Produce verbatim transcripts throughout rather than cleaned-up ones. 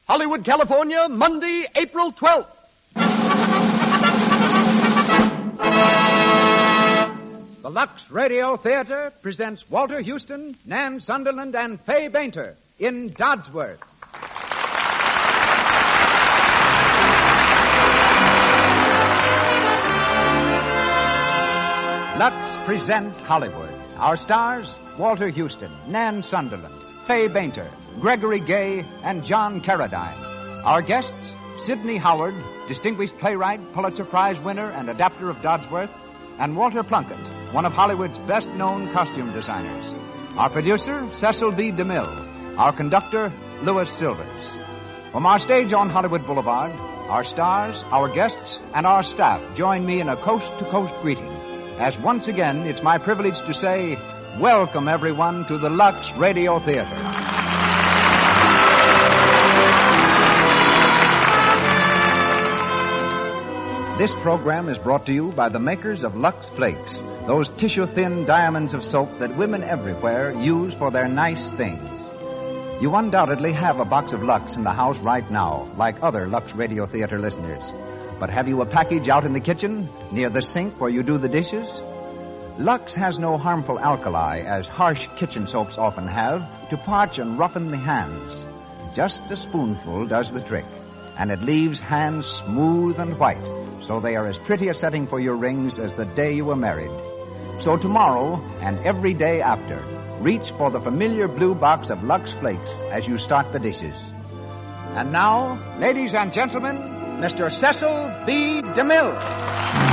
Hollywood, California, Monday, April twelfth. The Lux Radio Theater presents Walter Huston, Nan Sunderland, and Fay Bainter in Dodsworth. Lux presents Hollywood. Our stars, Walter Huston, Nan Sunderland, Fay Bainter, Gregory Gay, and John Carradine. Our guests, Sidney Howard, distinguished playwright, Pulitzer Prize winner, and adapter of Dodsworth, and Walter Plunkett, one of Hollywood's best-known costume designers. Our producer, Cecil B. DeMille. Our conductor, Louis Silvers. From our stage on Hollywood Boulevard, our stars, our guests, and our staff join me in a coast-to-coast greeting, as once again it's my privilege to say, welcome, everyone, to the Lux Radio Theater. This program is brought to you by the makers of Lux Flakes, those tissue-thin diamonds of soap that women everywhere use for their nice things. You undoubtedly have a box of Lux in the house right now, like other Lux Radio Theater listeners. But have you a package out in the kitchen, near the sink where you do the dishes? Lux has no harmful alkali, as harsh kitchen soaps often have, to parch and roughen the hands. Just a spoonful does the trick, and it leaves hands smooth and white, so they are as pretty a setting for your rings as the day you were married. So tomorrow, and every day after, reach for the familiar blue box of Lux Flakes as you start the dishes. And now, ladies and gentlemen, Mister Cecil B. DeMille.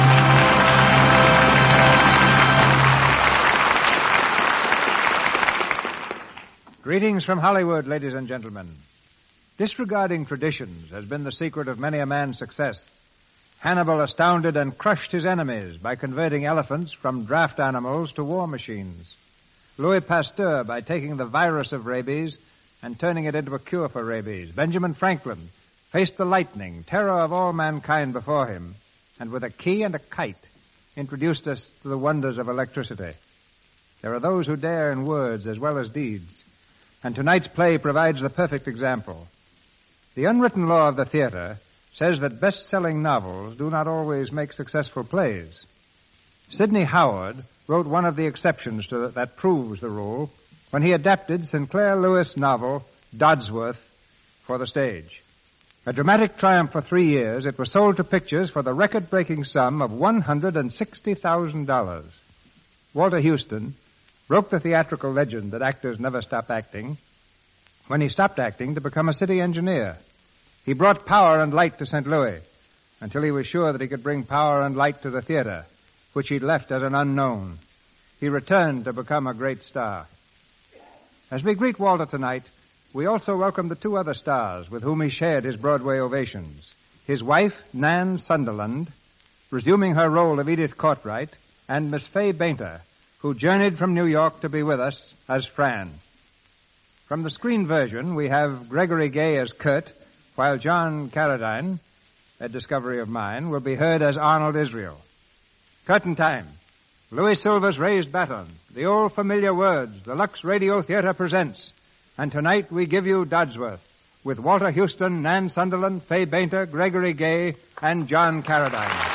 Greetings from Hollywood, ladies and gentlemen. Disregarding traditions has been the secret of many a man's success. Hannibal astounded and crushed his enemies by converting elephants from draft animals to war machines. Louis Pasteur by taking the virus of rabies and turning it into a cure for rabies. Benjamin Franklin faced the lightning, terror of all mankind before him, and with a key and a kite introduced us to the wonders of electricity. There are those who dare in words as well as deeds, and tonight's play provides the perfect example. The unwritten law of the theater says that best-selling novels do not always make successful plays. Sidney Howard wrote one of the exceptions to that proves the rule when he adapted Sinclair Lewis' novel, Dodsworth, for the stage. A dramatic triumph for three years, it was sold to pictures for the record-breaking sum of one hundred sixty thousand dollars. Walter Huston broke the theatrical legend that actors never stop acting when he stopped acting to become a city engineer. He brought power and light to Saint Louis until he was sure that he could bring power and light to the theater, which he'd left as an unknown. He returned to become a great star. As we greet Walter tonight, we also welcome the two other stars with whom he shared his Broadway ovations. His wife, Nan Sunderland, resuming her role of Edith Cartwright, and Miss Fay Bainter, who journeyed from New York to be with us as Fran. From the screen version, we have Gregory Gay as Kurt, while John Carradine, a discovery of mine, will be heard as Arnold Israel. Curtain time. Louis Silver's raised baton. The old familiar words the Lux Radio Theater presents. And tonight we give you Dodsworth with Walter Huston, Nan Sunderland, Fay Bainter, Gregory Gay, and John Carradine.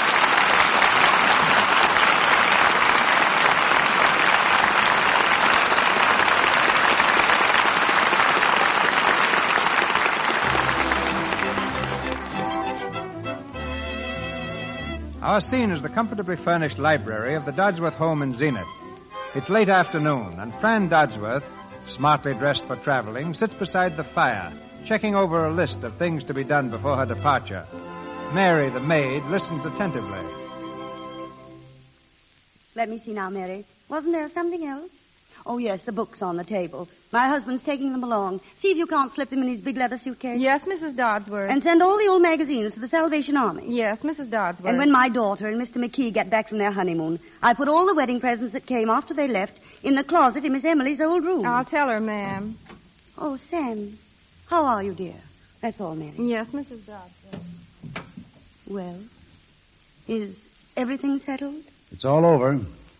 Our scene is the comfortably furnished library of the Dodsworth home in Zenith. It's late afternoon, and Fran Dodsworth, smartly dressed for traveling, sits beside the fire, checking over a list of things to be done before her departure. Mary, the maid, listens attentively. Let me see now, Mary. Wasn't there something else? Oh, yes, the books on the table. My husband's taking them along. See if you can't slip them in his big leather suitcase. Yes, Missus Dodsworth. And send all the old magazines to the Salvation Army. Yes, Missus Dodsworth. And when my daughter and Mister McKee get back from their honeymoon, I put all the wedding presents that came after they left in the closet in Miss Emily's old room. I'll tell her, ma'am. Oh, Sam, how are you, dear? That's all, Mary. Yes, Missus Dodsworth. Well, is everything settled? It's all over.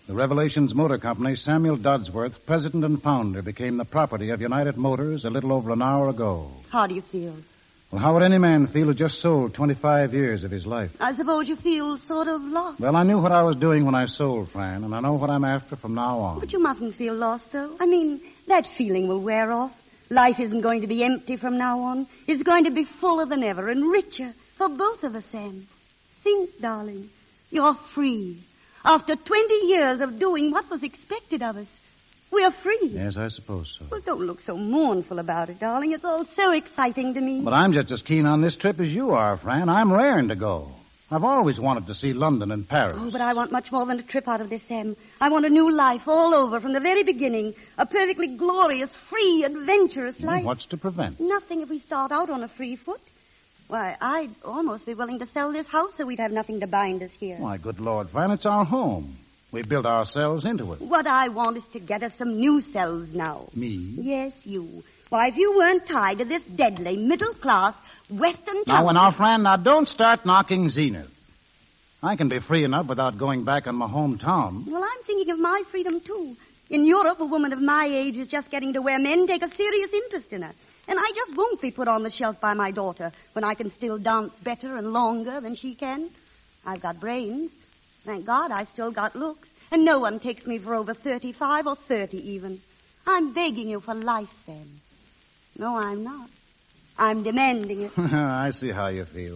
The Revelations Motor Company, Samuel Dodsworth, president and founder, became the property of United Motors a little over an hour ago. How do you feel? Well, how would any man feel who just sold twenty-five years of his life? I suppose you feel sort of lost. Well, I knew what I was doing when I sold, Fran, and I know what I'm after from now on. But you mustn't feel lost, though. I mean, that feeling will wear off. Life isn't going to be empty from now on. It's going to be fuller than ever and richer for both of us, Sam. Think, darling, you're free. After twenty years of doing what was expected of us, we're free. Yes, I suppose so. Well, don't look so mournful about it, darling. It's all so exciting to me. But I'm just as keen on this trip as you are, Fran. I'm raring to go. I've always wanted to see London and Paris. Oh, but I want much more than a trip out of this, Sam. I want a new life all over from the very beginning. A perfectly glorious, free, adventurous life. What's to prevent? Nothing if we start out on a free foot. Why, I'd almost be willing to sell this house so we'd have nothing to bind us here. Why, good Lord, Fran, it's our home. We built ourselves into it. What I want is to get us some new selves now. Me? Yes, you. Why, if you weren't tied to this deadly, middle-class, western town... Now, now, Fran, now don't start knocking Zenith. I can be free enough without going back on my hometown. Well, I'm thinking of my freedom, too. In Europe, a woman of my age is just getting to where men take a serious interest in her. And I just won't be put on the shelf by my daughter when I can still dance better and longer than she can. I've got brains. Thank God I still got looks. And no one takes me for over thirty-five or thirty even. I'm begging you for life, Sam. No, I'm not. I'm demanding it. I see how you feel.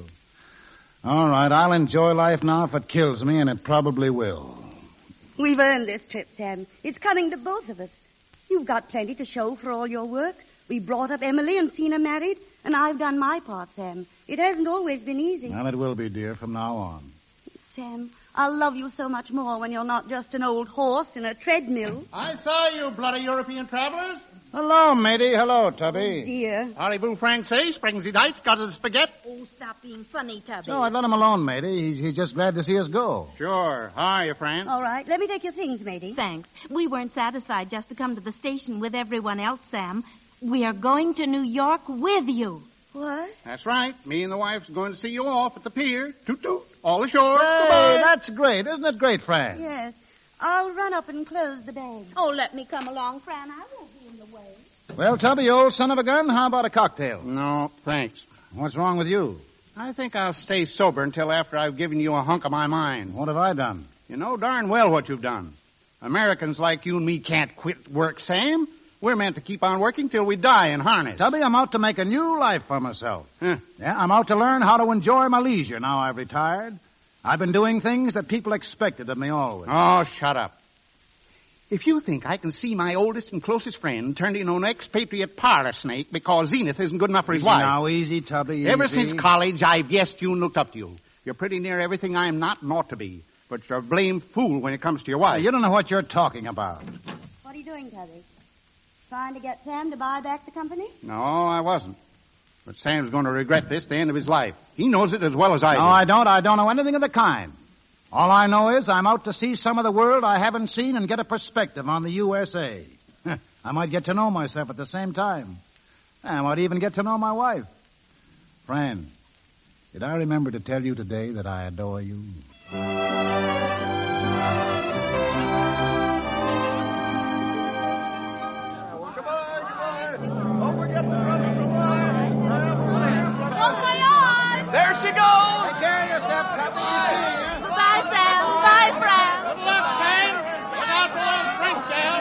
All right, I'll enjoy life now if it kills me, and it probably will. We've earned this trip, Sam. It's coming to both of us. You've got plenty to show for all your work. We brought up Emily and seen her married, and I've done my part, Sam. It hasn't always been easy. Well, it will be, dear, from now on. Sam, I'll love you so much more when you're not just an old horse in a treadmill. I saw you, bloody European travelers. Hello, matey. Hello, Oh, Tubby. dear. Parlez-vous français? Springsy Dites got the spaghetti? Oh, stop being funny, Tubby. So I let him alone, matey. He's, he's just glad to see us go. Sure. How are you, Fran? All right, let me take your things, matey. Thanks. We weren't satisfied just to come to the station with everyone else, Sam. We are going to New York with you. What? That's right. Me and the wife's going to see you off at the pier. Toot-toot. All ashore. Hey, Goodbye. that's great. Isn't it great, Fran? Yes. I'll run up and close the bag. Oh, let me come along, Fran. I won't be in the way. Well, Tubby, you old son of a gun, how about a cocktail? No, thanks. What's wrong with you? I think I'll stay sober until after I've given you a hunk of my mind. What have I done? You know darn well what you've done. Americans like you and me can't quit work, Sam. We're meant to keep on working till we die in harness. Tubby, I'm out to make a new life for myself. Huh. Yeah, I'm out to learn how to enjoy my leisure now I've retired. I've been doing things that people expected of me always. Oh, shut up. If you think I can see my oldest and closest friend turned into an expatriate parlor snake because Zenith isn't good enough for his Easy wife. now, easy, Tubby, easy. Ever since college, I've guessed you and looked up to you. You're pretty near everything I'm not and ought to be. But you're a blamed fool when it comes to your wife. You don't know what you're talking about. What are you doing, Tubby? Trying to get Sam to buy back the company? No, I wasn't. But Sam's going to regret this the end of his life. He knows it as well as I do. No, I don't. I don't know anything of the kind. All I know is I'm out to see some of the world I haven't seen and get a perspective on the U S A. I might get to know myself at the same time. I might even get to know my wife. Fran, did I remember to tell you today that I adore you? There she goes! Take care of yourself, Tubby. Bye, Sam. Bye, Fran. Good luck, Sam. Look out for those drinks, gal.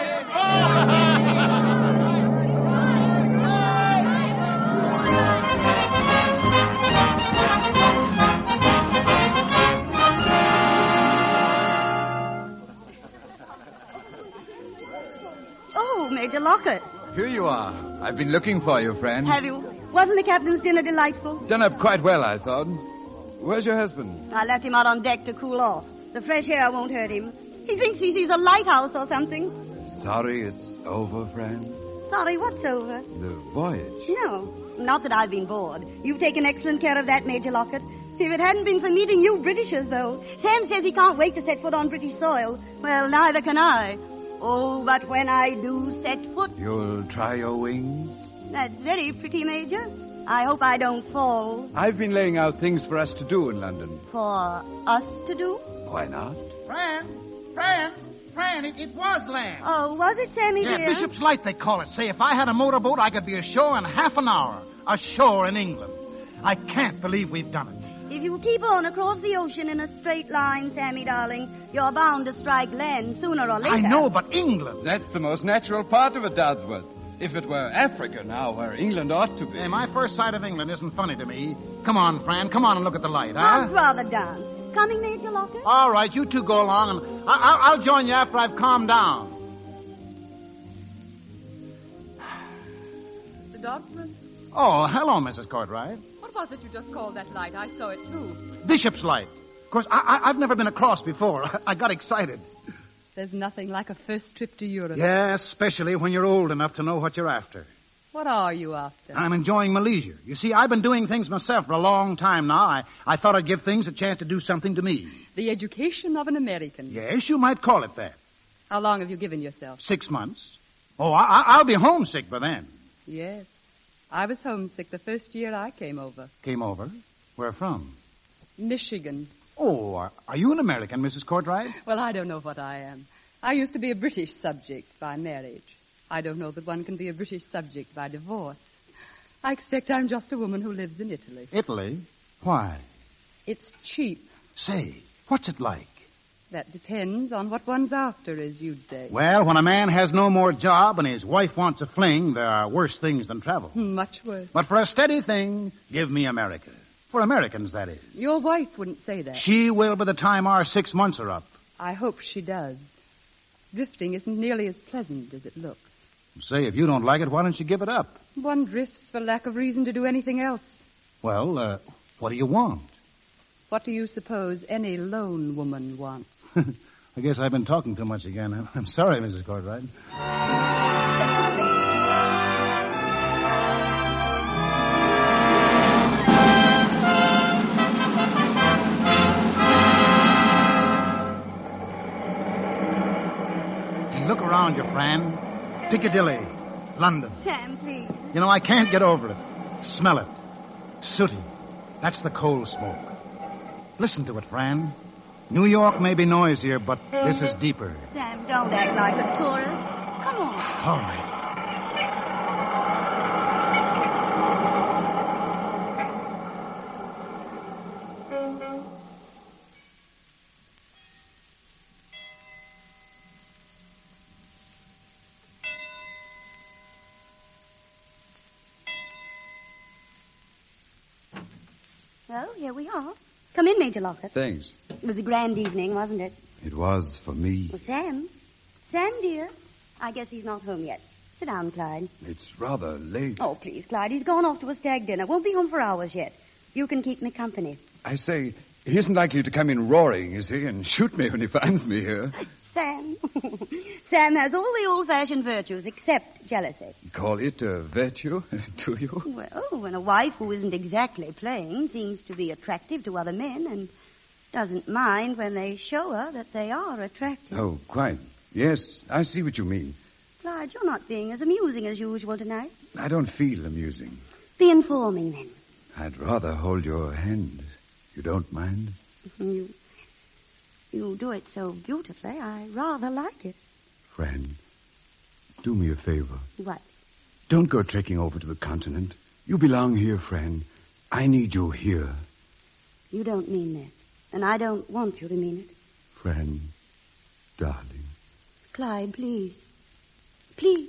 Oh, Major Lockett. Here you are. I've been looking for you, friend. Have you? Wasn't the captain's dinner delightful? Done up quite well, I thought. Where's your husband? I left him out on deck to cool off. The fresh air won't hurt him. He thinks he sees a lighthouse or something. Sorry it's over, friend. Sorry, what's over? The voyage. No, not that I've been bored. You've taken excellent care of that, Major Lockett. If it hadn't been for meeting you Britishers, though. Sam says he can't wait to set foot on British soil. Well, neither can I. Oh, but when I do set foot... You'll try your wings? That's very pretty, Major. I hope I don't fall. I've been laying out things for us to do in London. For us to do? Why not? Fran, Fran, Fran, it, it was land. Oh, was it, Sammy, Yeah, dear? Bishop's Light, they call it. Say, if I had a motorboat, I could be ashore in half an hour. Ashore in England. I can't believe we've done it. If you keep on across the ocean in a straight line, Sammy, darling, you're bound to strike land sooner or later. I know, but England. That's the most natural part of it, Dodsworth. If it were Africa now, where England ought to be. Hey, my first sight of England isn't funny to me. Come on, Fran. Come on and look at the light, huh? I'd rather dance. Coming, Major Locker? All right, you two go along, and I- I- I'll join you after I've calmed down. The Dodsworth? Oh, hello, Missus Cartwright. What was it you just called that light? I saw it, too. Bishop's Light. Of course, I- I- I've never been across before. I got excited. There's nothing like a first trip to Europe. Yeah, especially when you're old enough to know what you're after. What are you after? I'm enjoying my leisure. You see, I've been doing things myself for a long time now. I, I thought I'd give things a chance to do something to me. The education of an American. Yes, you might call it that. How long have you given yourself? Six months. Oh, I, I- I'll be homesick by then. Yes. I was homesick the first year I came over. Came over? Where from? Michigan. Oh, are, are you an American, Missus Cartwright? Well, I don't know what I am. I used to be a British subject by marriage. I don't know that one can be a British subject by divorce. I expect I'm just a woman who lives in Italy. Italy? Why? It's cheap. Say, what's it like? That depends on what one's after, as you'd say. Well, when a man has no more job and his wife wants a fling, there are worse things than travel. Much worse. But for a steady thing, give me America. For Americans, that is. Your wife wouldn't say that. She will by the time our six months are up. I hope she does. Drifting isn't nearly as pleasant as it looks. Say, if you don't like it, why don't you give it up? One drifts for lack of reason to do anything else. Well, uh, what do you want? What do you suppose any lone woman wants? I guess I've been talking too much again. I'm, I'm sorry, Missus Cartwright. Hey, look around you, Fran. Piccadilly, London. Sam, please. You know, I can't get over it. Smell it. Sooty. That's the coal smoke. Listen to it, Fran. New York may be noisier, but this is deeper. Sam, don't act like a tourist. Come on. All right. Well, here we are. Come in, Major Lockett. Thanks. It was a grand evening, wasn't it? It was for me. Well, Sam. Sam, dear. I guess he's not home yet. Sit down, Clyde. It's rather late. Oh, please, Clyde. He's gone off to a stag dinner. Won't be home for hours yet. You can keep me company. I say, he isn't likely to come in roaring, is he, and shoot me when he finds me here. Sam. Sam has all the old-fashioned virtues except jealousy. Call it a virtue, do you? Well, when a wife who isn't exactly plain seems to be attractive to other men and doesn't mind when they show her that they are attractive. Oh, quite. Yes, I see what you mean. Clyde, you're not being as amusing as usual tonight. I don't feel amusing. Be informing, then. I'd rather hold your hand. You don't mind? You, you do it so beautifully, I rather like it. Friend, do me a favor. What? Don't go trekking over to the continent. You belong here, friend. I need you here. You don't mean that. And I don't want you to mean it. Friend, darling. Clyde, please. Please.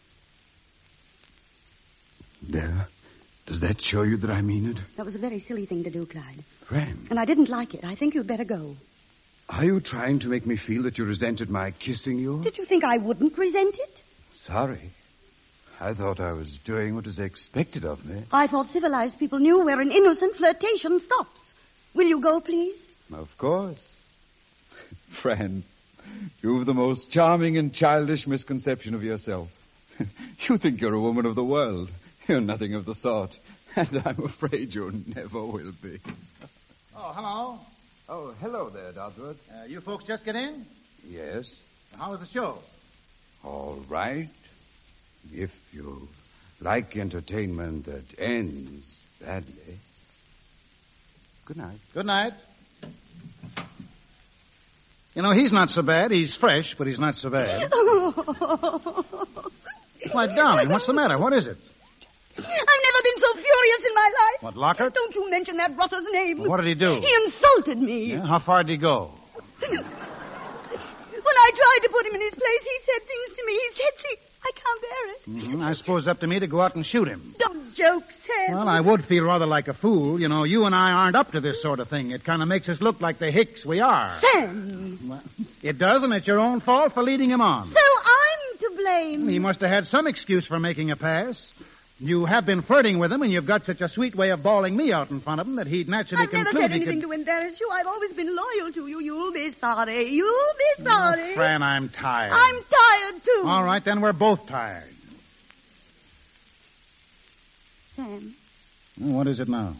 There. Does that show you that I mean it? That was a very silly thing to do, Clyde. Friend. And I didn't like it. I think you'd better go. Are you trying to make me feel that you resented my kissing you? Did you think I wouldn't resent it? Sorry. I thought I was doing what was expected of me. I thought civilized people knew where an innocent flirtation stops. Will you go, please? Of course. Friend, you've the most charming and childish misconception of yourself. You think you're a woman of the world. You're nothing of the sort. And I'm afraid you never will be. Oh, hello. Oh, hello there, Dodsworth. Uh, you folks just get in? Yes. How was the show? All right. If you like entertainment that ends badly. Good night. Good night. You know, he's not so bad. He's fresh, but he's not so bad. Why, darling, what's the matter? What is it? I've never been so furious in my life. What, Lockhart? Don't you mention that rotter's name. Well, what did he do? He insulted me. Yeah? How far did he go? When I tried to put him in his place, he said things to me. He said things. I can't bear it. Mm-hmm. I suppose it's up to me to go out and shoot him. Don't joke, Sam. Well, I would feel rather like a fool. You know, you and I aren't up to this sort of thing. It kind of makes us look like the hicks we are. Sam. Well, it does, and it's your own fault for leading him on. So I'm to blame. He must have had some excuse for making a pass. You have been flirting with him, and you've got such a sweet way of bawling me out in front of him that he'd naturally I've never conclude said he anything could... to embarrass you. I've always been loyal to you. You'll be sorry. You'll be sorry. Oh, Fran, I'm tired. I'm tired, too. All right, then we're both tired. Sam, Well, what is it now?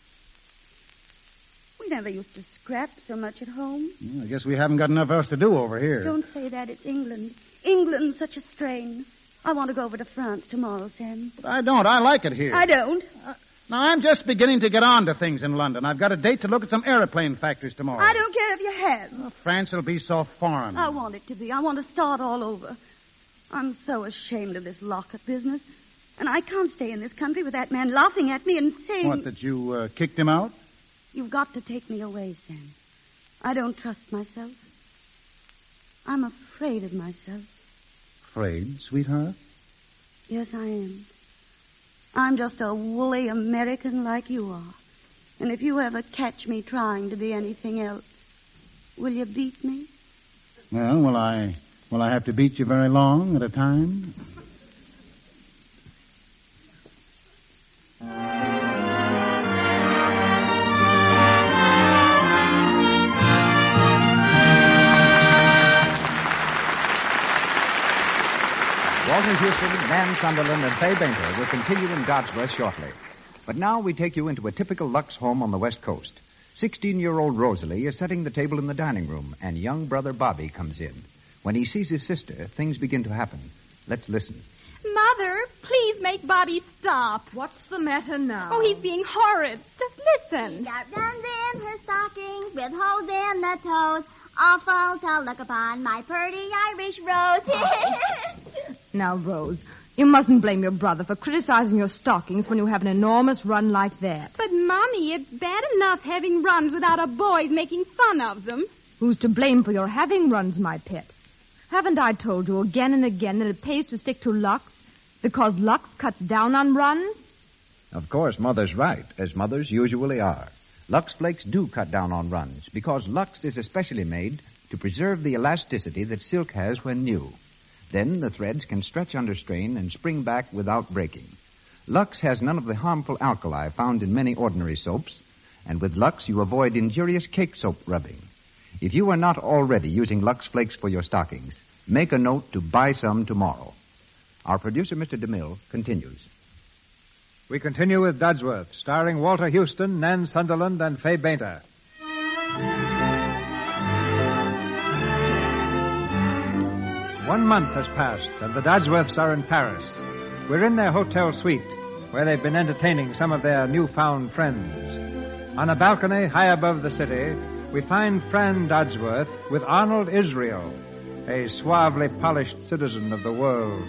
we never used to scrap so much at home. Well, I guess we haven't got enough else to do over here. Don't say that. It's England. England's such a strain. I want to go over to France tomorrow, Sam. But I don't. I like it here. I don't. Now, I'm just beginning to get on to things in London. I've got a date to look at some aeroplane factories tomorrow. I don't care if you have. Oh, France will be so foreign. I want it to be. I want to start all over. I'm so ashamed of this Lockett business. And I can't stay in this country with that man laughing at me and saying... What, that you uh, kicked him out? You've got to take me away, Sam. I don't trust myself. I'm afraid of myself. Afraid, sweetheart? Yes, I am. I'm just a woolly American like you are. And if you ever catch me trying to be anything else, will you beat me? Well, will I... Will I have to beat you very long at a time? Walter Houston, Nan Sunderland, and Fay Bainter will continue in Dodsworth shortly. But now we take you into a typical Lux home on the West Coast. Sixteen-year-old Rosalie is setting the table in the dining room, and young brother Bobby comes in. When he sees his sister, things begin to happen. Let's listen. Mother, please make Bobby stop. What's the matter now? Oh, he's being horrid. Just listen. She got runs in her stockings with holes in the toes. Awful to look upon, my pretty Irish rose. Now, Rose, you mustn't blame your brother for criticizing your stockings when you have an enormous run like that. But, Mommy, it's bad enough having runs without a boys making fun of them. Who's to blame for your having runs, my pet? Haven't I told you again and again that it pays to stick to Lux? Because Lux cuts down on runs? Of course, Mother's right, as mothers usually are. Lux Flakes do cut down on runs, because Lux is especially made to preserve the elasticity that silk has when new. Then the threads can stretch under strain and spring back without breaking. Lux has none of the harmful alkali found in many ordinary soaps, and with Lux you avoid injurious cake soap rubbing. If you are not already using Lux Flakes for your stockings, make a note to buy some tomorrow. Our producer, Mister DeMille, continues. We continue with Dodsworth, starring Walter Houston, Nan Sunderland, and Fay Bainter. One month has passed, and the Dodsworths are in Paris. We're in their hotel suite, where they've been entertaining some of their newfound friends. On a balcony high above the city, we find Fran Dodsworth with Arnold Israel, a suavely polished citizen of the world.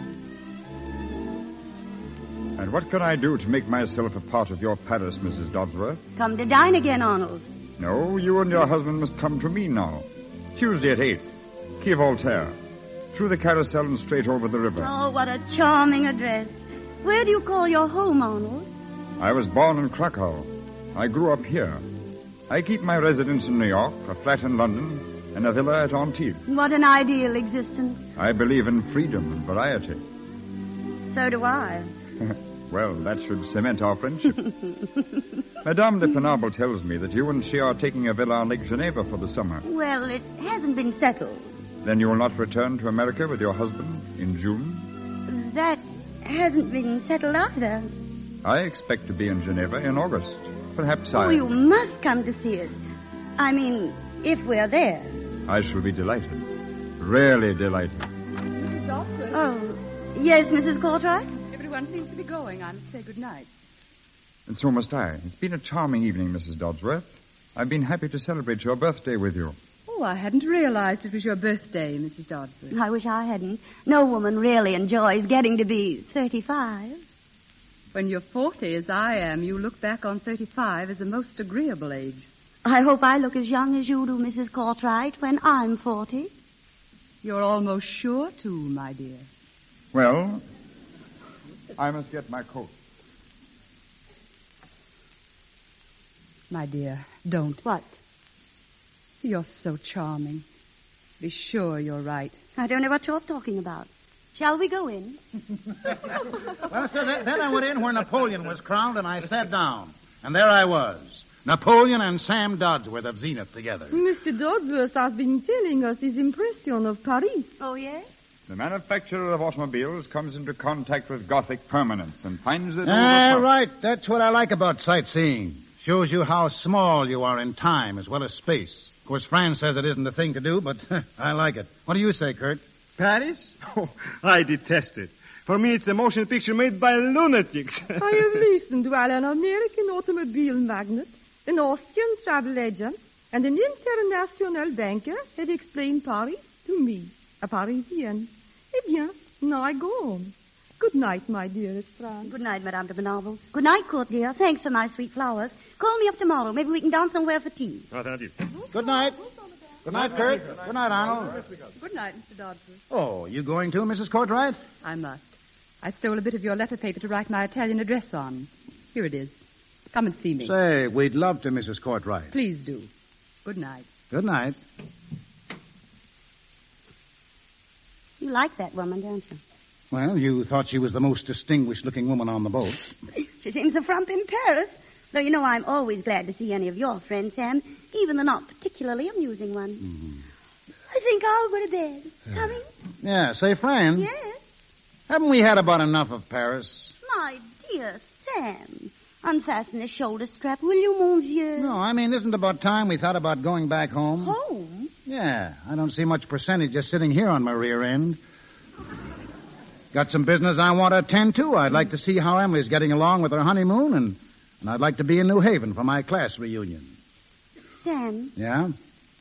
And what can I do to make myself a part of your Paris, Missus Dodsworth? Come to dine again, Arnold. No, you and your husband must come to me now. Tuesday at eight. Quai Voltaire. Through the carousel and straight over the river. Oh, what a charming address. Where do you call your home, Arnold? I was born in Krakow. I grew up here. I keep my residence in New York, a flat in London, and a villa at Antibes. What an ideal existence. I believe in freedom and variety. So do I. Well, that should cement our friendship. Madame de Penable tells me that you and she are taking a villa on Lake Geneva for the summer. Well, it hasn't been settled. Then you will not return to America with your husband in June? That hasn't been settled either. I expect to be in Geneva in August. Perhaps oh, I... Oh, you must come to see us. I mean, if we're there. I shall be delighted. Really delighted. Missus Dodsworth? Oh, yes, Missus Cartwright? Everyone seems to be going. I must say good night. And so must I. It's been a charming evening, Missus Dodsworth. I've been happy to celebrate your birthday with you. Oh, I hadn't realized it was your birthday, Missus Dodsworth. I wish I hadn't. No woman really enjoys getting to be thirty-five. When you're forty, as I am, you look back on thirty-five as a most agreeable age. I hope I look as young as you do, Missus Cartwright, when I'm forty. You're almost sure to, my dear. Well, I must get my coat. My dear, don't. What? You're so charming. Be sure you're right. I don't know what you're talking about. Shall we go in? Well, sir, then, then I went in where Napoleon was crowned, and I sat down. And there I was. Napoleon and Sam Dodsworth of Zenith together. Mister Dodsworth has been telling us his impression of Paris. Oh, yes? The manufacturer of automobiles comes into contact with Gothic permanence and finds it... Ah, overcome. right. That's what I like about sightseeing. Shows you how small you are in time as well as space. Of course, Fran says it isn't the thing to do, but I like it. What do you say, Kurt? Paris? Oh, I detest it. For me, it's a motion picture made by lunatics. I have listened while an American automobile magnate, an Austrian travel agent, and an international banker had explained Paris to me, a Parisian. Eh bien, now I go home. Good night, my dearest Fran. Good night, Madame de Bonaval. Good night, Court, dear. Thanks for my sweet flowers. Call me up tomorrow. Maybe we can dance somewhere for tea. Oh, thank you. Good night. Good night, Kurt. Good night, Arnold. Good night, Mister Dodsworth. Oh, you going too, Missus Cartwright? I must. I stole a bit of your letter paper to write my Italian address on. Here it is. Come and see me. Say, we'd love to, Missus Cartwright. Please do. Good night. Good night. You like that woman, don't you? Well, you thought she was the most distinguished-looking woman on the boat. She seems a frump in Paris. Though, you know, I'm always glad to see any of your friends, Sam, even the not particularly amusing ones. Mm-hmm. I think I'll go to bed. Coming? Yeah, say, Fran. Yes? Haven't we had about enough of Paris? My dear Sam, unfasten the shoulder strap, will you, mon vieux? No, I mean, isn't it about time we thought about going back home? Home? Yeah, I don't see much percentage just sitting here on my rear end. Got some business I want to attend to. I'd like to see how Emily's getting along with her honeymoon, and, and I'd like to be in New Haven for my class reunion. Sam, Yeah?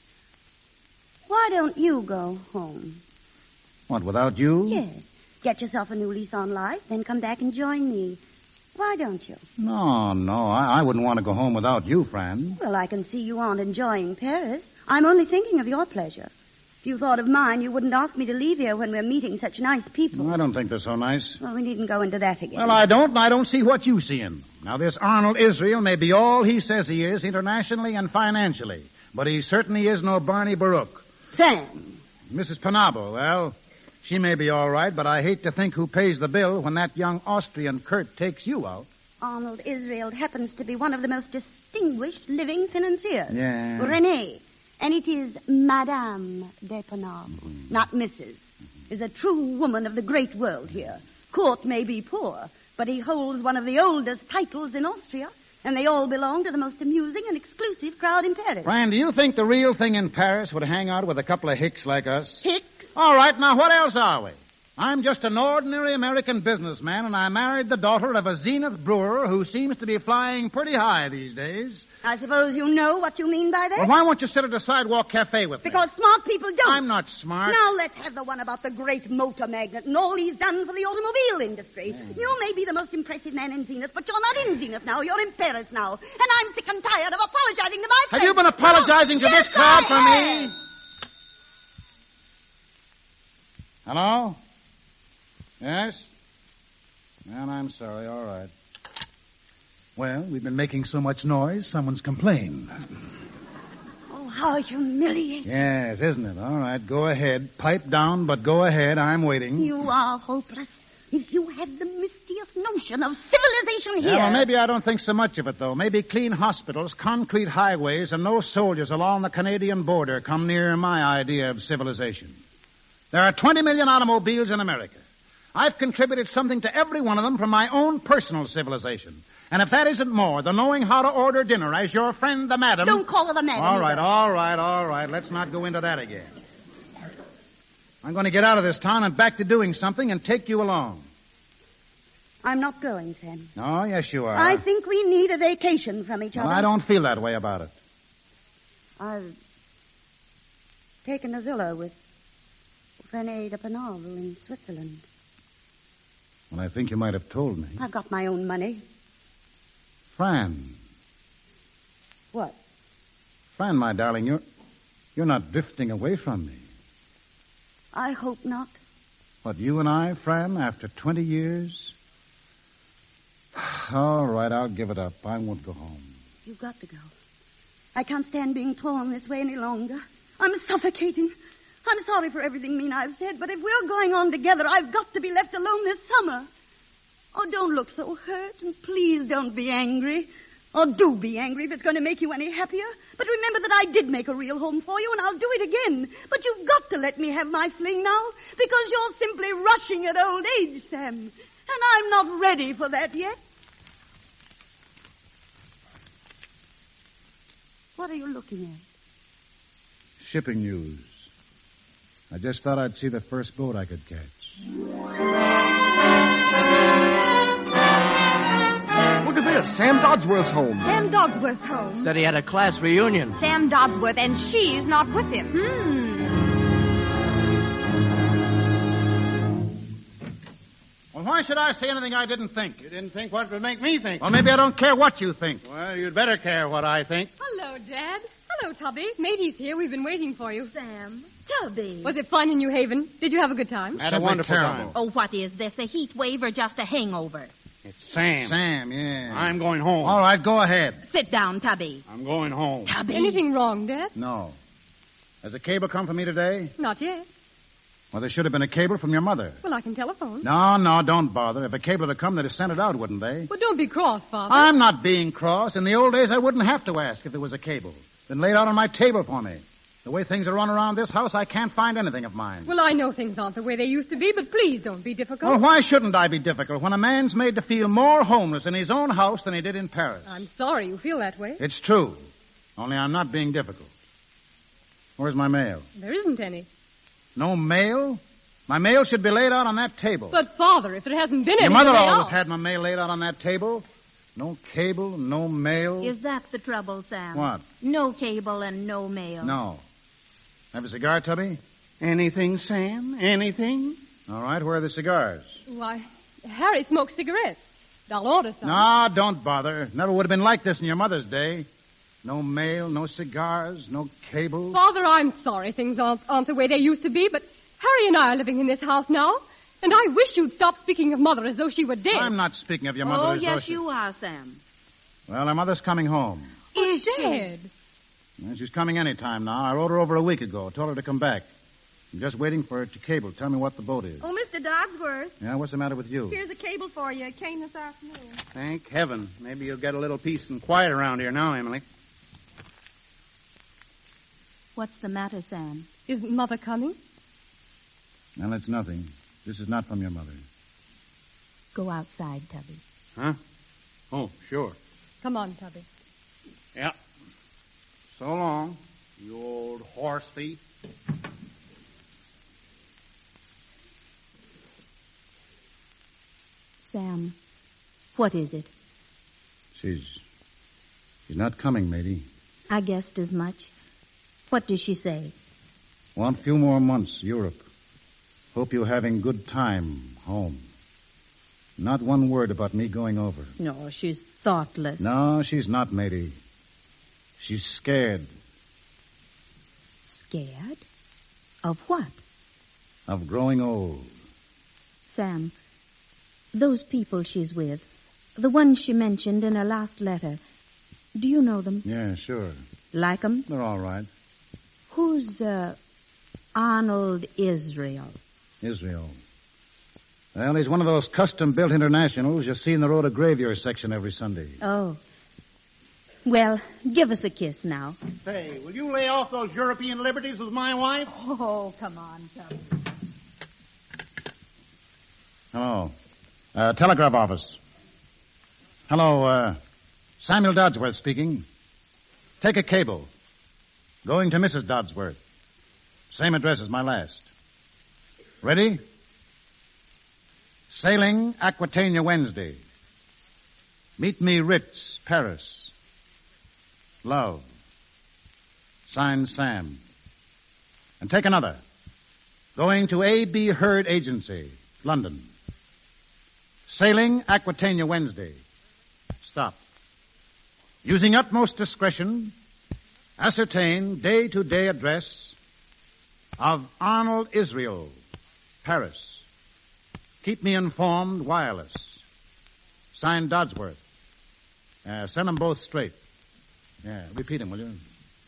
why don't you go home? What, without you? Yes. Get yourself a new lease on life, then come back and join me. Why don't you? No, no, I, I wouldn't want to go home without you, Fran. Well, I can see you aren't enjoying Paris. I'm only thinking of your pleasure. If you thought of mine, you wouldn't ask me to leave here when we're meeting such nice people. I don't think they're so nice. Well, we needn't go into that again. Well, I don't, and I don't see what you see in. Now, this Arnold Israel may be all he says he is internationally and financially, but he certainly is no Barney Baruch. Sam. Missus Penabo, well, she may be all right, but I hate to think who pays the bill when that young Austrian Kurt takes you out. Arnold Israel happens to be one of the most distinguished living financiers. Yeah. Renee. And it is Madame de Penable, mm-hmm. not Missus Mm-hmm. Is a true woman of the great world here. Court may be poor, but he holds one of the oldest titles in Austria, and they all belong to the most amusing and exclusive crowd in Paris. Fran, do you think the real thing in Paris would hang out with a couple of hicks like us? Hicks? All right, now what else are we? I'm just an ordinary American businessman, and I married the daughter of a Zenith brewer who seems to be flying pretty high these days. I suppose you know what you mean by that? Well, why won't you sit at a sidewalk cafe with me? Because smart people don't. I'm not smart. Now let's have the one about the great motor magnate and all he's done for the automobile industry. Yeah. You may be the most impressive man in Zenith, but you're not in Zenith now. You're in Paris now. And I'm sick and tired of apologizing to my friends. Have you been apologizing oh, to yes, this crowd I for have. me? Hello? Yes? Well, I'm sorry. All right. Well, we've been making so much noise, someone's complained. Oh, how humiliating. Yes, isn't it? All right, go ahead. Pipe down, but go ahead. I'm waiting. You are hopeless. If you had the mistiest notion of civilization here. Yeah, well, maybe I don't think so much of it, though. Maybe clean hospitals, concrete highways, and no soldiers along the Canadian border come near my idea of civilization. There are twenty million automobiles in America. I've contributed something to every one of them from my own personal civilization. And if that isn't more than knowing how to order dinner as your friend the madam... Don't call her the madam. All right, all right, all right. Let's not go into that again. I'm going to get out of this town and back to doing something and take you along. I'm not going, Sam. Oh, yes, you are. I think we need a vacation from each well, other. I don't feel that way about it. I'll... taken a villa with Rene de Penal in Switzerland. Well, I think you might have told me. I've got my own money. Fran. What? Fran, my darling, you're, you're not drifting away from me. I hope not. What, you and I, Fran, after twenty years? All right, I'll give it up. I won't go home. You've got to go. I can't stand being torn this way any longer. I'm suffocating. I'm sorry for everything mean I've said, but if we're going on together, I've got to be left alone this summer. Oh, don't look so hurt, and please don't be angry. Or do be angry if it's going to make you any happier. But remember that I did make a real home for you, and I'll do it again. But you've got to let me have my fling now, because you're simply rushing at old age, Sam. And I'm not ready for that yet. What are you looking at? Shipping news. I just thought I'd see the first boat I could catch. Look at this. Sam Dodsworth's home. Sam Dodsworth's home. Said he had a class reunion. Sam Dodsworth, and she's not with him. Hmm. Well, why should I say anything I didn't think? You didn't think what would make me think. Well, maybe I don't care what you think. Well, you'd better care what I think. Hello, Dad. Hello, Tubby. Matey's here. We've been waiting for you. Sam, Tubby. Was it fun in New Haven? Did you have a good time? Had a wonderful time. Oh, what is this, a heat wave or just a hangover? It's Sam. Sam, yeah. I'm going home. All right, go ahead. Sit down, Tubby. I'm going home. Tubby. Anything wrong, Dad? No. Has a cable come for me today? Not yet. Well, there should have been a cable from your mother. Well, I can telephone. No, no, don't bother. If a cable had come, they'd have sent it out, wouldn't they? Well, don't be cross, Father. I'm not being cross. In the old days, I wouldn't have to ask if there was a cable. Been laid out on my table for me. The way things are run around this house, I can't find anything of mine. Well, I know things aren't the way they used to be, but please don't be difficult. Well, why shouldn't I be difficult when a man's made to feel more homeless in his own house than he did in Paris? I'm sorry you feel that way. It's true. Only I'm not being difficult. Where's my mail? There isn't any. No mail? My mail should be laid out on that table. But, Father, if it hasn't been Your any mother to lay always out. had my mail laid out on that table. No cable, no mail. Is that the trouble, Sam? What? No cable and no mail. No. Have a cigar, Tubby? Anything, Sam? Anything? All right, where are the cigars? Why, Harry smokes cigarettes. I'll order some. No, don't bother. Never would have been like this in your mother's day. No mail, no cigars, no cable. Father, I'm sorry things aren't, aren't the way they used to be, but Harry and I are living in this house now, and I wish you'd stop speaking of Mother as though she were dead. I'm not speaking of your mother Oh, as though yes, she... you are, Sam. Well, her mother's coming home. Is she? Dead. Well, she's coming any time now. I wrote her over a week ago. Told her to come back. I'm just waiting for her to cable. Tell me what the boat is. Oh, Mister Dodsworth. Yeah, what's the matter with you? Here's a cable for you. It came this afternoon. Thank heaven. Maybe you'll get a little peace and quiet around here now, Emily. What's the matter, Sam? Isn't Mother coming? Well, it's nothing. This is not from your mother. Go outside, Tubby. Huh? Oh, sure. Come on, Tubby. Yeah. So long, you old horse thief. Sam, what is it? She's... She's not coming, matey. I guessed as much. What does she say? Want a few more months, Europe. Hope you're having good time home. Not one word about me going over. No, she's thoughtless. No, she's not, matey. She's scared. Scared? Of what? Of growing old. Sam, those people she's with, the ones she mentioned in her last letter, do you know them? Yeah, sure. Like them? They're all right. Who's, uh, Arnold Israel? Israel. Well, he's one of those custom-built internationals you see in the road to graveyard section every Sunday. Oh. Well, give us a kiss now. Say, will you lay off those European liberties with my wife? Oh, come on, Tubby. Hello. Uh, telegraph office. Hello, uh, Samuel Dodsworth speaking. Take a cable. Going to Missus Dodsworth. Same address as my last. Ready? Sailing Aquitania Wednesday. Meet me Ritz, Paris. Love. Signed, Sam. And take another. Going to A B. Hurd Agency, London. Sailing Aquitania Wednesday. Stop. Using utmost discretion, ascertain day-to-day address of Arnold Israel, Paris. Keep me informed, wireless. Signed Dodsworth. Uh, send them both straight. Yeah, repeat them, will you?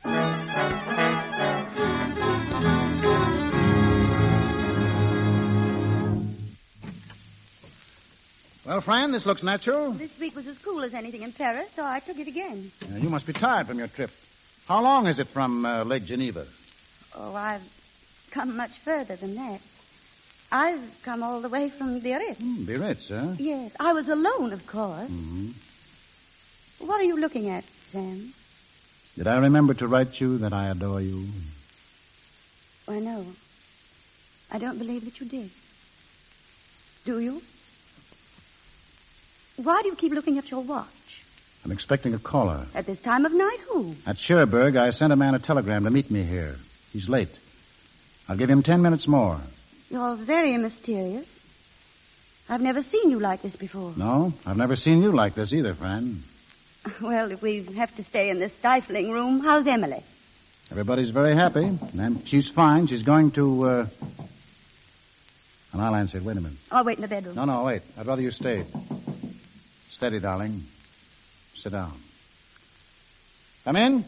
Well, Fran, this looks natural. This week was as cool as anything in Paris, so I took it again. Uh, you must be tired from your trip. How long is it from uh, Lake Geneva? Oh, I've come much further than that. I've come all the way from Biarritz. Hmm, Biarritz, huh? Yes, I was alone, of course. Mm-hmm. What are you looking at, Sam? Did I remember to write you that I adore you? Why, no. I don't believe that you did. Do you? Why do you keep looking at your watch? I'm expecting a caller. At this time of night, who? At Cherbourg, I sent a man a telegram to meet me here. He's late. I'll give him ten minutes more. You're very mysterious. I've never seen you like this before. No, I've never seen you like this either, Fran. Well, if we have to stay in this stifling room, how's Emily? Everybody's very happy. And she's fine. She's going to, uh... And I'll answer it. Wait a minute. I'll wait in the bedroom. No, no, wait. I'd rather you stayed. Steady, darling. Sit down. Come in.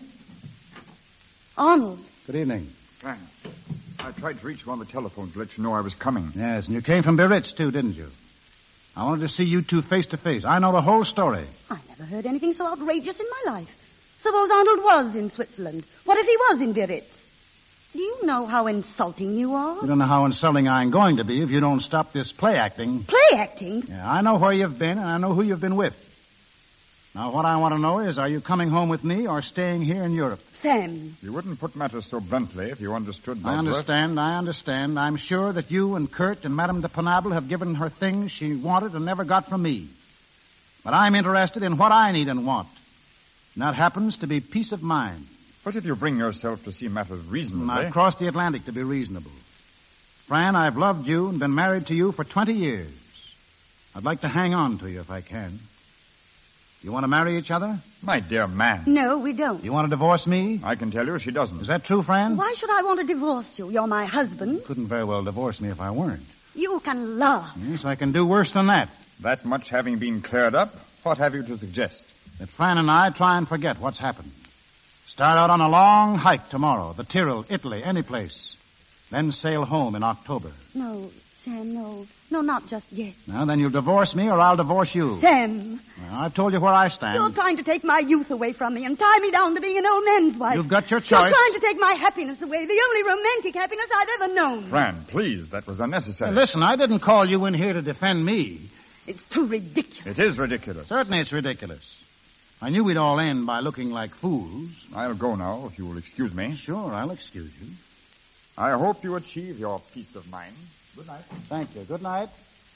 Arnold. Good evening. Fran, I tried to reach you on the telephone to let you know I was coming. Yes, and you came from Biarritz, too, didn't you? I wanted to see you two face to face. I know the whole story. I never heard anything so outrageous in my life. Suppose Arnold was in Switzerland. What if he was in Biarritz? Do you know how insulting you are? You don't know how insulting I'm going to be if you don't stop this play acting. Play acting? Yeah, I know where you've been, and I know who you've been with. Now, what I want to know is, are you coming home with me or staying here in Europe? Sam. You wouldn't put matters so bluntly if you understood, Dodsworth. I understand, I understand. I'm sure that you and Kurt and Madame de Penable have given her things she wanted and never got from me. But I'm interested in what I need and want. And that happens to be peace of mind. But if you bring yourself to see matters reasonably... I've crossed the Atlantic to be reasonable. Fran, I've loved you and been married to you for twenty years. I'd like to hang on to you if I can. You want to marry each other? My dear man. No, we don't. You want to divorce me? I can tell you she doesn't. Is that true, Fran? Why should I want to divorce you? You're my husband. You couldn't very well divorce me if I weren't. You can laugh. Yes, I can do worse than that. That much having been cleared up, what have you to suggest? That Fran and I try and forget what's happened. Start out on a long hike tomorrow, the Tyrol, Italy, any place. Then sail home in October. No, Sam, no. No, not just yet. Now, then you'll divorce me or I'll divorce you. Sam. Well, I've told you where I stand. You're trying to take my youth away from me and tie me down to being an old man's wife. You've got your choice. You're trying to take my happiness away, the only romantic happiness I've ever known. Fran, please, that was unnecessary. Now, listen, I didn't call you in here to defend me. It's too ridiculous. It is ridiculous. Certainly it's ridiculous. I knew we'd all end by looking like fools. I'll go now, if you will excuse me. Sure, I'll excuse you. I hope you achieve your peace of mind. Good night. Thank you. Good night.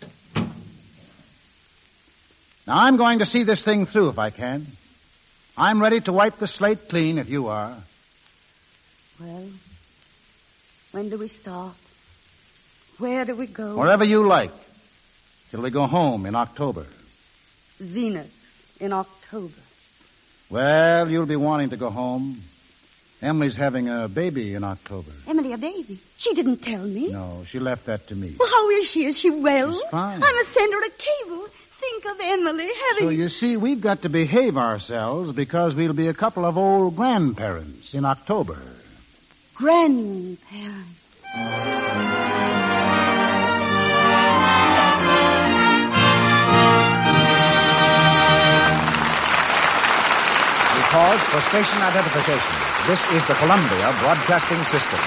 Now, I'm going to see this thing through if I can. I'm ready to wipe the slate clean if you are. Well, when do we start? Where do we go? Wherever you like. Till we go home in October. Zenith in October. Well, you'll be wanting to go home. Emily's having a baby in October. Emily, a baby? She didn't tell me. No, she left that to me. Well, how is she? Is she well? She's fine. I must send her a cable. Think of Emily having... So you see, we've got to behave ourselves because we'll be a couple of old grandparents in October. Grandparents. Pause for station identification. This is the Columbia Broadcasting System.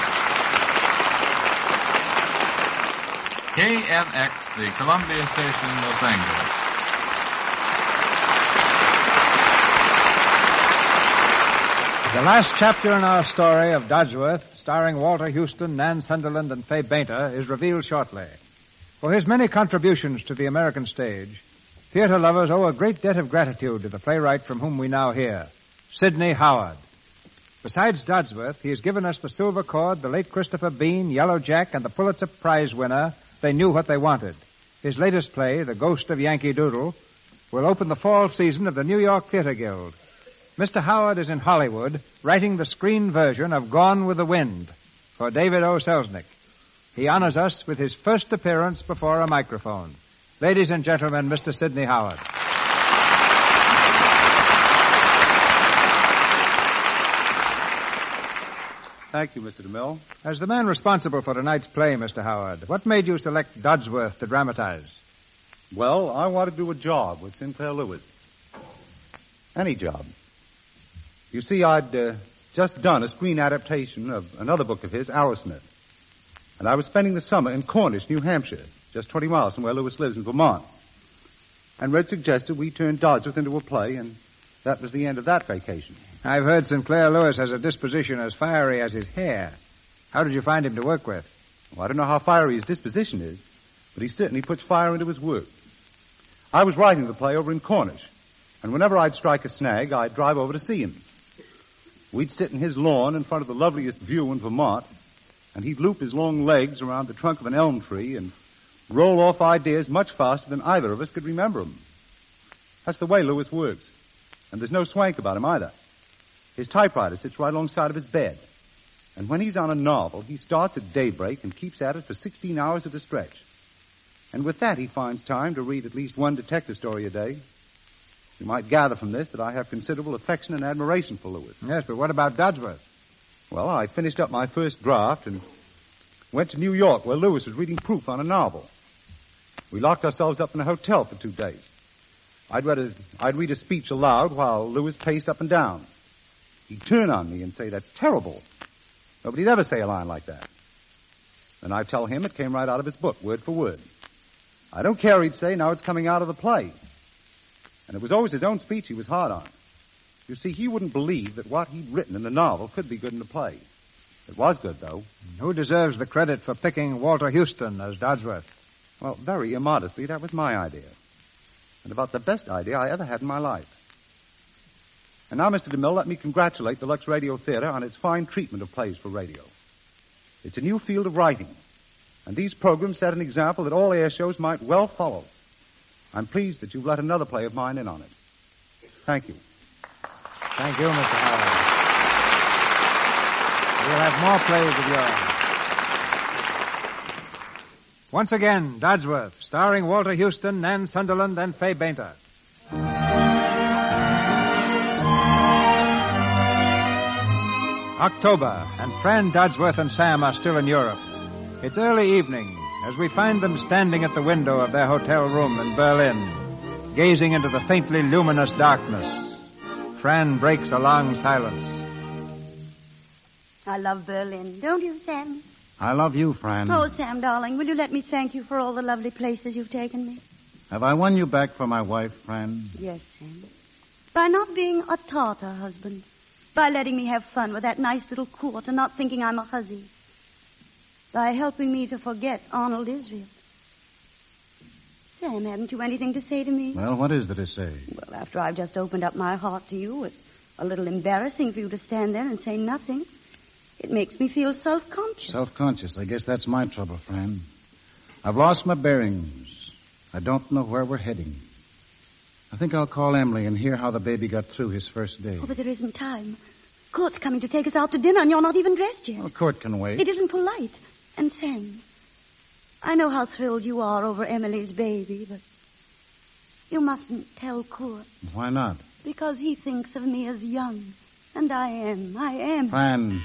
K N X, the Columbia Station, Los Angeles. The last chapter in our story of Dodsworth, starring Walter Houston, Nan Sunderland, and Fay Bainter, is revealed shortly. For his many contributions to the American stage, theater lovers owe a great debt of gratitude to the playwright from whom we now hear, Sidney Howard. Besides Dodsworth, he has given us the Silver Cord, the late Christopher Bean, Yellow Jack, and the Pulitzer Prize winner, They Knew What They Wanted. His latest play, The Ghost of Yankee Doodle, will open the fall season of the New York Theater Guild. Mister Howard is in Hollywood writing the screen version of Gone with the Wind for David O. Selznick. He honors us with his first appearance before a microphone. Ladies and gentlemen, Mister Sidney Howard. Thank you, Mister DeMille. As the man responsible for tonight's play, Mister Howard, what made you select Dodsworth to dramatize? Well, I want to do a job with Sinclair Lewis. Any job. You see, I'd uh, just done a screen adaptation of another book of his, Arrowsmith. And I was spending the summer in Cornish, New Hampshire, just twenty miles from where Lewis lives in Vermont. And Red suggested we turn Dodsworth into a play, and that was the end of that vacation. I've heard Sinclair Lewis has a disposition as fiery as his hair. How did you find him to work with? Well, I don't know how fiery his disposition is, but he certainly puts fire into his work. I was writing the play over in Cornish, and whenever I'd strike a snag, I'd drive over to see him. We'd sit in his lawn in front of the loveliest view in Vermont, and he'd loop his long legs around the trunk of an elm tree and roll off ideas much faster than either of us could remember them. That's the way Lewis works, and there's no swank about him either. His typewriter sits right alongside of his bed. And when he's on a novel, he starts at daybreak and keeps at it for sixteen hours at a stretch. And with that, he finds time to read at least one detective story a day. You might gather from this that I have considerable affection and admiration for Lewis. Yes, but what about Dodsworth? Well, I finished up my first draft and went to New York, where Lewis was reading proof on a novel. We locked ourselves up in a hotel for two days. I'd read a, I'd read a speech aloud while Lewis paced up and down. He'd turn on me and say, "That's terrible." Nobody'd ever say a line like that. Then I'd tell him it came right out of his book, word for word. "I don't care," he'd say, "now it's coming out of the play." And it was always his own speech he was hard on. You see, he wouldn't believe that what he'd written in the novel could be good in the play. It was good, though. Who deserves the credit for picking Walter Houston as Dodsworth? Well, very immodestly, that was my idea. And about the best idea I ever had in my life. And now, Mister DeMille, let me congratulate the Lux Radio Theater on its fine treatment of plays for radio. It's a new field of writing, and these programs set an example that all air shows might well follow. I'm pleased that you've let another play of mine in on it. Thank you. Thank you, Mister Howard. We'll have more plays of yours. Once again, Dodsworth, starring Walter Houston, Nan Sunderland, and Fay Bainter. October, and Fran Dodsworth and Sam are still in Europe. It's early evening as we find them standing at the window of their hotel room in Berlin, gazing into the faintly luminous darkness. Fran breaks a long silence. I love Berlin, don't you, Sam? I love you, Fran. Oh, Sam, darling, will you let me thank you for all the lovely places you've taken me? Have I won you back for my wife, Fran? Yes, Sam. By not being a Tartar husband. By letting me have fun with that nice little court and not thinking I'm a hussy. By helping me to forget Arnold Israel. Sam, haven't you anything to say to me? Well, what is there to say? Well, after I've just opened up my heart to you, it's a little embarrassing for you to stand there and say nothing. It makes me feel self-conscious. Self-conscious. I guess that's my trouble, Fran. I've lost my bearings. I don't know where we're heading. I think I'll call Emily and hear how the baby got through his first day. Oh, but there isn't time. Kurt's coming to take us out to dinner, and you're not even dressed yet. Well, Kurt can wait. It isn't polite. And Sam, I know how thrilled you are over Emily's baby, but you mustn't tell Kurt. Why not? Because he thinks of me as young. And I am. I am. Fran.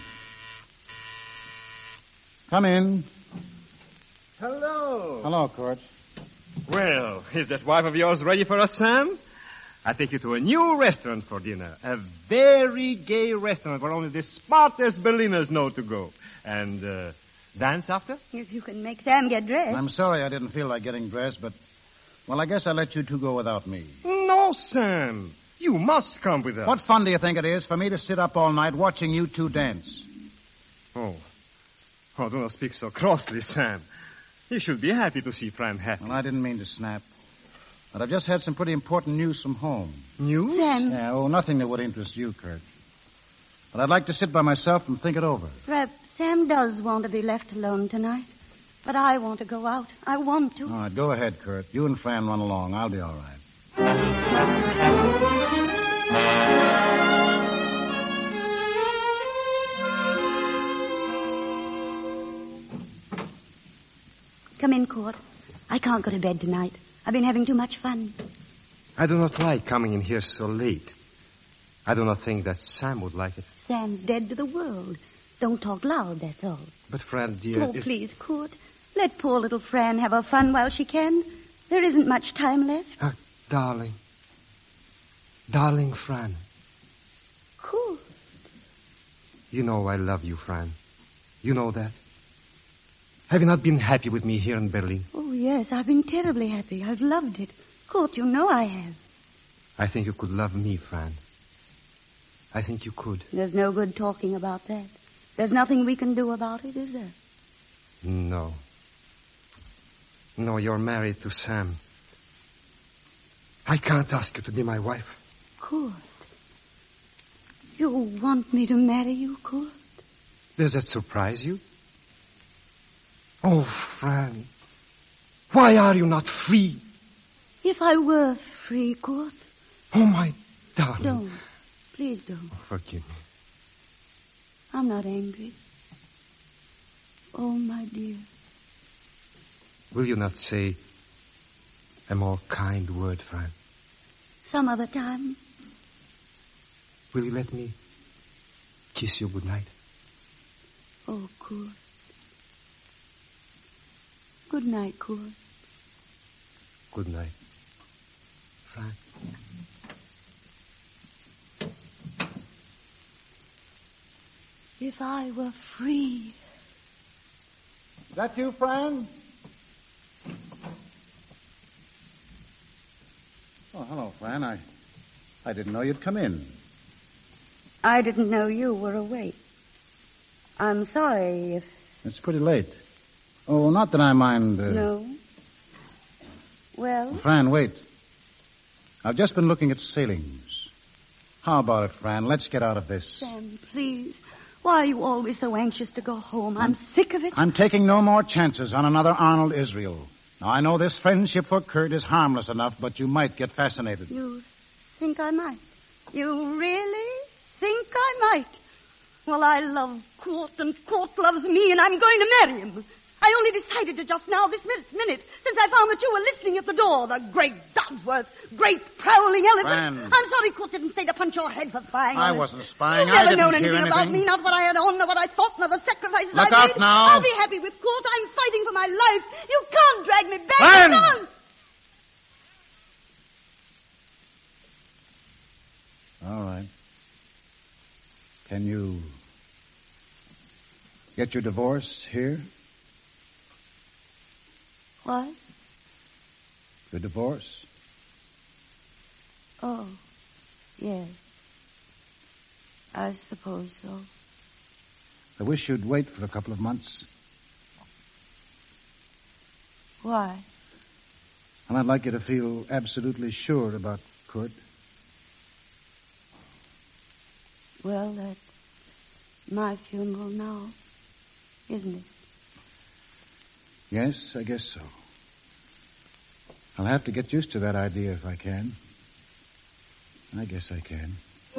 Come in. Hello. Hello, Kurt. Well, is that wife of yours ready for us, Sam? I take you to a new restaurant for dinner. A very gay restaurant where only the smartest Berliners know to go. And uh, dance after? If you can make Sam get dressed. I'm sorry I didn't feel like getting dressed, but, well, I guess I'll let you two go without me. No, Sam. You must come with us. What fun do you think it is for me to sit up all night watching you two dance? Oh. Oh, do not speak so crossly, Sam. You should be happy to see Fran happy. Well, I didn't mean to snap. But I've just had some pretty important news from home. News? Sam. Yeah, oh, nothing that would interest you, Kurt. But I'd like to sit by myself and think it over. Perhaps Sam does want to be left alone tonight. But I want to go out. I want to. All right, go ahead, Kurt. You and Fran run along. I'll be all right. Come in, Court. I can't go to bed tonight. I've been having too much fun. I do not like coming in here so late. I do not think that Sam would like it. Sam's dead to the world. Don't talk loud, that's all. But, Fran, dear... Oh, if... please, Court. Let poor little Fran have her fun while she can. There isn't much time left. Ah, darling. Darling Fran. Court. You know I love you, Fran. You know that. Have you not been happy with me here in Berlin? Oh, yes, I've been terribly happy. I've loved it. Court, you know I have. I think you could love me, Fran. I think you could. There's no good talking about that. There's nothing we can do about it, is there? No. No, you're married to Sam. I can't ask you to be my wife. Court. You want me to marry you, Court? Does that surprise you? Oh, Fran. Why are you not free? If I were free, Court. Oh, my darling. Don't. Please don't. Oh, forgive me. I'm not angry. Oh, my dear. Will you not say a more kind word, Fran? Some other time. Will you let me kiss you good night? Oh, Court. Good night, Court. Good night, Fran. If I were free. Is that you, Fran? Oh, hello, Fran. I, I didn't know you'd come in. I didn't know you were awake. I'm sorry if... It's pretty late. Oh, not that I mind... Uh... No. Well? Fran, wait. I've just been looking at sailings. How about it, Fran? Let's get out of this. Sam, please. Why are you always so anxious to go home? I'm, I'm sick of it. I'm taking no more chances on another Arnold Israel. Now, I know this friendship for Kurt is harmless enough, but you might get fascinated. You think I might? You really think I might? Well, I love Court, and Court loves me, and I'm going to marry him. I only decided to just now, this minute, minute, since I found that you were listening at the door. The great Dodsworth, great prowling elephant. Fran. I'm sorry Court didn't say to punch your head for spying I on wasn't spying. You've I never didn't known hear anything, anything about me, not what I had on, nor what I thought, nor the sacrifices Look I out made. now. I'll be happy with Court. I'm fighting for my life. You can't drag me back. Fran! You can't. All right. Can you get your divorce here? What? The divorce? Oh, yes. I suppose so. I wish you'd wait for a couple of months. Why? And I'd like you to feel absolutely sure about Kurt. Well, that's my funeral now, isn't it? Yes, I guess so. I'll have to get used to that idea if I can. I guess I can.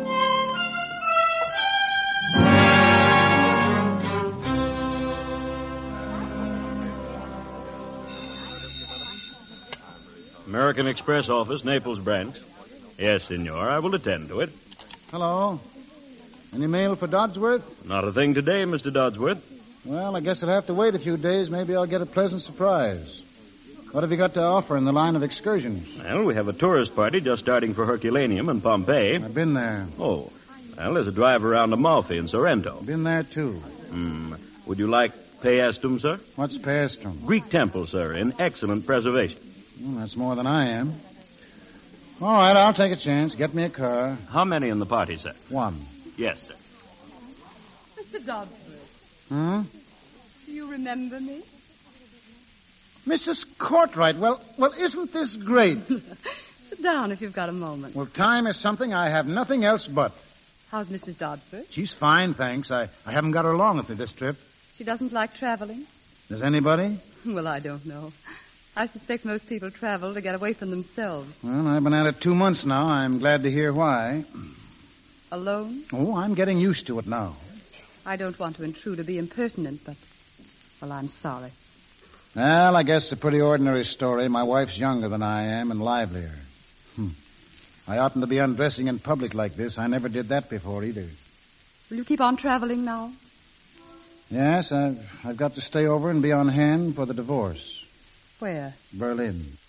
American Express office, Naples branch. Yes, senor. I will attend to it. Hello. Any mail for Dodsworth? Not a thing today, Mister Dodsworth. Well, I guess I'll have to wait a few days. Maybe I'll get a pleasant surprise. What have you got to offer in the line of excursions? Well, we have a tourist party just starting for Herculaneum and Pompeii. I've been there. Oh. Well, there's a drive around Amalfi and Sorrento. Been there, too. Hmm. Would you like Paestum, sir? What's Paestum? Greek temple, sir, in excellent preservation. Well, that's more than I am. All right, I'll take a chance. Get me a car. How many in the party, sir? One. Yes, sir. Mister Dodsworth. Huh? Do you remember me? Missus Courtright, well, well, isn't this great? Sit down if you've got a moment. Well, time is something I have nothing else but. How's Missus Dodsworth? She's fine, thanks. I, I haven't got her along with me this trip. She doesn't like traveling? Does anybody? Well, I don't know. I suspect most people travel to get away from themselves. Well, I've been at it two months now. I'm glad to hear why. Alone? Oh, I'm getting used to it now. I don't want to intrude or be impertinent, but, well, I'm sorry. Well, I guess it's a pretty ordinary story. My wife's younger than I am and livelier. Hmm. I oughtn't to be undressing in public like this. I never did that before either. Will you keep on traveling now? Yes, I've, I've got to stay over and be on hand for the divorce. Where? Berlin.